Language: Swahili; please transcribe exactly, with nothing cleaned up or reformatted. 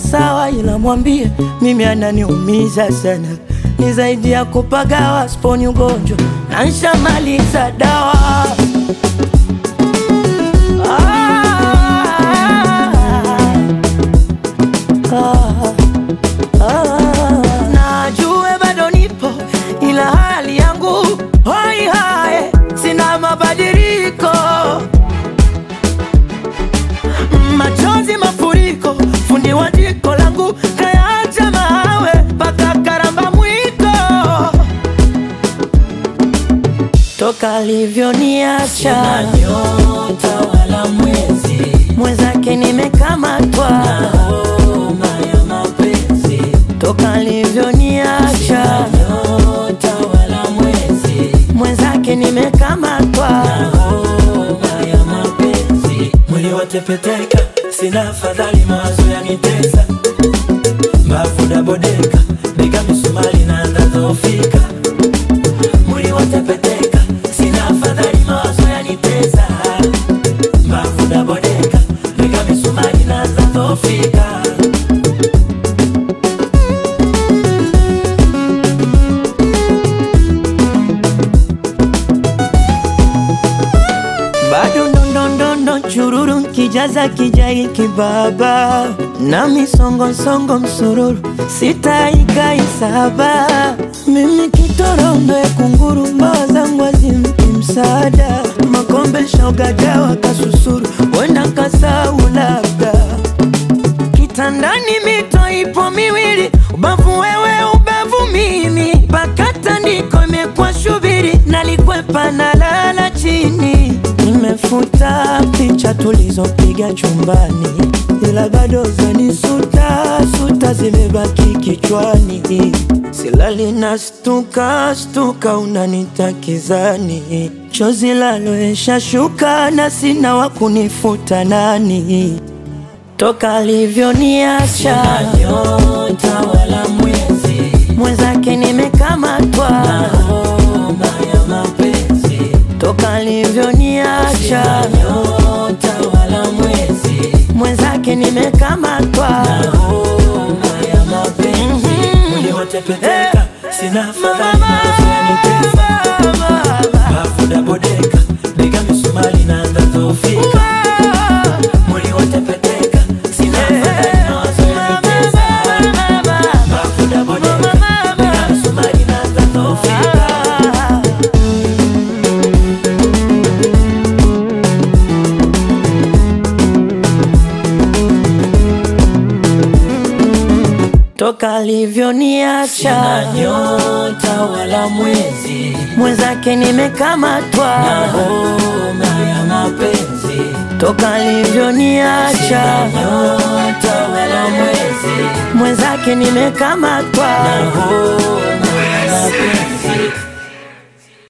sawa, ila mwambie mimi ananiumiza sana. Ni zaidi ya kupagawa, sponi ugonjwa na nshamaliza dawa. ah, ah, ah. Najue bado nipo ila hali yangu hoi hae, sina mabadiliko. Machozi mafuriko, fundi wa jiko langu kayaacha mawe paka karamba mwiko. Toka alivyoniacha sina nyota wala mwezi, mwenzake nimekamatwa na homa ya mapenzi. Toka alivyoniacha sina nyota wala mwezi, mwenzake nimekamatwa na homa ya mapenzi. Mwili watepeteka, sina fadhali, mawazo yanitesa. Mbavu dabodeka, bega misumari naanza dhofika. Mwili watepeteka, sina fadhali, mawazo yanitesa. Mbavu dabodeka, bega misumari naanza dhofika. bado ndondondondo chururu kijaza kijai kibaba na misongo songo msururu sitaika isaba. Mimi kitorombe kunguru, mbawa zangu azimpi msaada. Makombe shoga dawa kasusuru, wenda kasau labda. Kitandani mito ipo miwili, ubavu wewe ubavu mimi. Pakata ndiko imekuwa shubiri, nalikwepa na lala chini. Nimefuta picha tulizopiga chumbani, ila bado zanisuta suta zimebaki kichwani. Silali na stuka stuka, unanitakizani. Chozi laloesha shuka na sina wakunifuta nani. Toka alivyoniacha sina nyota wala mwezi, mwenzake nimekamatwa na homa ya mapenzi. Toka alivyoniacha sina nyota wala mwezi, mwenzake nimekamatwa na homa ya mapenzi. Mwili watepeteka, sina fadhali, mawazo yanitesa. Mbavu dabodeka, bega misumari naanza dhofika. Mwili watepeteka, sina fadhali, mawazo yanitesa. Mbavu dabodeka, bega misumari naanza dhofika. Toka alivyoniacha sina nyota wala mwezi, mwenzake nimekamatwa na homa ya mapenzi. Toka alivyoniacha sina nyota wala mwezi, mwenzake nimekamatwa na homa ya mapenzi.